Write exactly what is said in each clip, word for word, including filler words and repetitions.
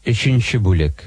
Өченче бүлек.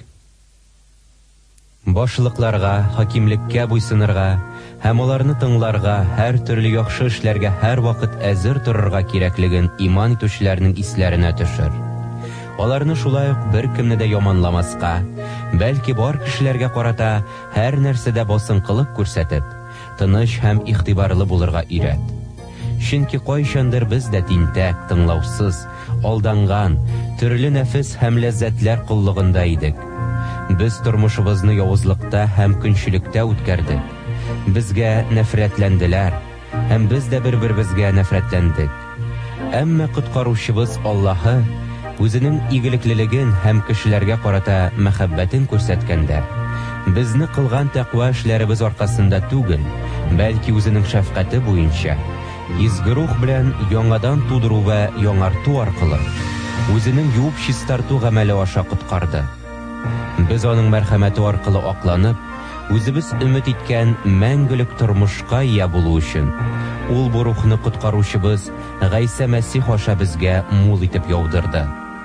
Башлыкларга, хакимлеккә буйсынырга һәм аларны тыңларга, һәр төрле яхшы эшләргә һәр вакыт әзер торырга кирәклеген иман итүчеләрнең исләренә төшер. Аларны шулай ук бер кемне дә яманламаска, бәлки бар кешеләргә карата һәр нәрсәдә басынкылык күрсәтеп, тыныч һәм игътибарлы булырга өйрәт. Чөнки кайчандыр без дә тинтәк, тыңлаусыз, алданган, төрле нәфес һәм ләззәтләр куллыгында идек. Без тормышыбызны явызлыкта һәм көнчелектә үткәрдек. Безгә нәфрәтләнделәр, һәм без дә бер-беребезгә нәфрәтләндек. Әмма коткаручыбыз Аллаһы үзенең игелеклелеген һәм кешеләргә карата мәхәббәтен күрсәткәндә, безне кылган тәкъва эшләребез аркасында түгел, бәлки үзенең шәфкате буенча, изге рух белән яңадан тудыру вә яңарту аркылы, үзенең юып чистарту гамәле аша коткарды. Без аның мәрхәмәте аркылы акланып, үзебез өмет иткән мәңгелек тормышка ия булу өчен, ул бу рухны коткаручыбыз Гайса Мәсих аша безгә мул итеп яудырды.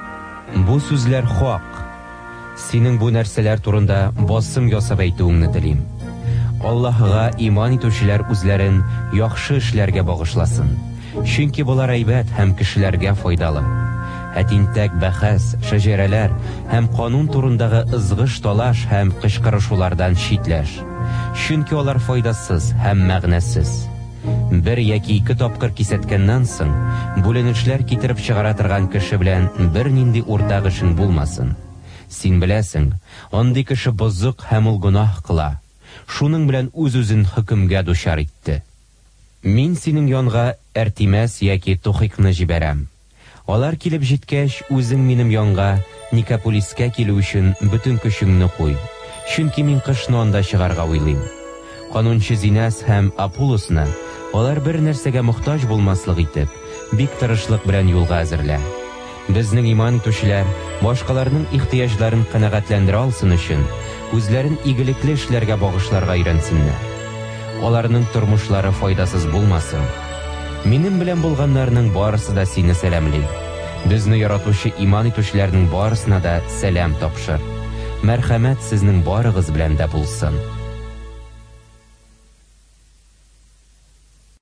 Бу сүзләр хак. Синең бу нәрсәләр турында басым ясап әйтүеңне телим. Аллаһыга иман итүчеләр үзләрен яхшы эшләргә багышласын. Чөнки булар әйбәт һәм кешеләргә файдалы. Әтинтәк бәхәс, шәҗәрәләр һәм канун турындагы ызгыш талаш һәм кычкырышулардан читләш. Чөнки алар файдасыз һәм мәгънәсез. Бер яки ике тапкыр кисәткәннән соң, бүленешләр китереп чыгара торган кеше белән бер нинди уртак эшең булмасын. Син беләсең, андый кеше бозык һәм ул гөнаһ кыла. Шуның белән үз-үзен хөкемгә дучар итте. Мин синең янга Әртимәс яки Тухикны җибәрәм. Алар килеп җиткәч, үзең минем янга Никополискә килү өчен бөтен көчеңне куй. Чөнки мин кышны анда чыгарга уйлыйм. Канунчы Зинәс һәм Апулосны алар бер нәрсәгә мохтаҗ булмаслык итеп, бик тырышлык белән юлга әзерлә. Безнең иман итүчеләр башкаларның ихтыяҗларын канәгатьләндерә алсын өчен, үзләрен игелекле эшләргә багышларга өйрәнсеннәр. Аларның тормышлары файдасыз булмасын. Минем белән булганнарның барысы да сине сәламли. Безне яратучы иман итүчеләрнең барысына да сәлам тапшыр. Мәрхәмәт сезнең барыгыз белән дә булсын.